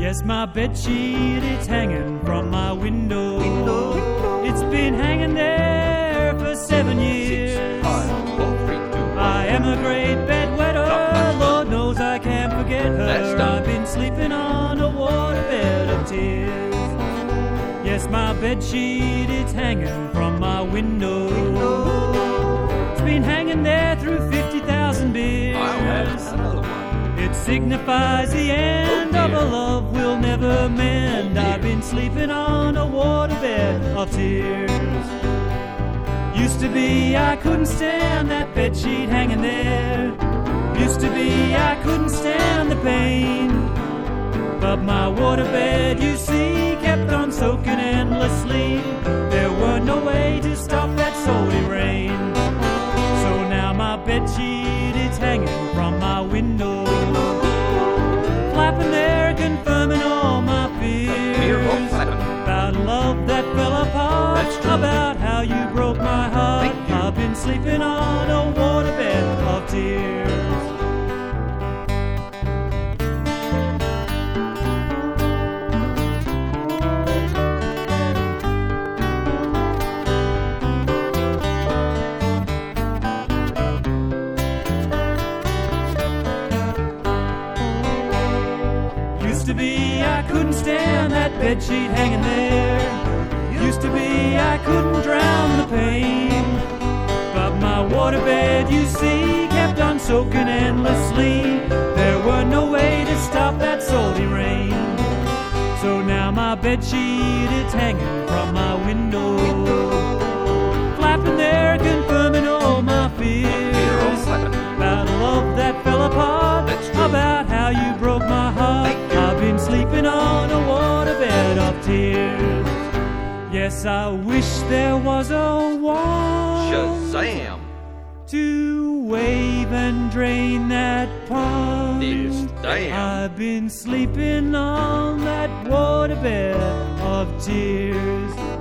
Yes, my bedsheet, it's hanging from my window. It's been hanging there for 7 years. 6, 5, 4, 3, 2, 1. I am a great bedwetter. Lord knows I can't forget her. I've been sleeping on a waterbed of tears. Yes, my bedsheet, it's hanging from my window. It's been hanging there through 50,000 beers. I'll have another one. It signifies the end of a love we'll never mend. I've been sleeping on a waterbed of tears. Used to be I couldn't stand that bedsheet hanging there. Used to be I couldn't stand the pain. But my waterbed, you see, kept on soaking endlessly. There were no way to stop that salty rain. So now my bedsheet, it's hanging from my window, flapping there, confirming all my fears. About love that fell apart, about how you broke my heart. I've been sleeping on a waterbed of tears. Used to be I couldn't stand that bedsheet hanging there. Used to be I couldn't drown the pain. But my waterbed, you see, kept on soaking endlessly. There were no way to stop that salty rain. So now my bedsheet, it's hanging from my window, flapping there, confirming all my fears. About love that fell apart, about how you broke my heart. I've been sleeping on a waterbed of tears. Yes, I wish there was a wand Shazam! to wave and drain that pond. Yes, damn. I've been sleeping on that waterbed of tears.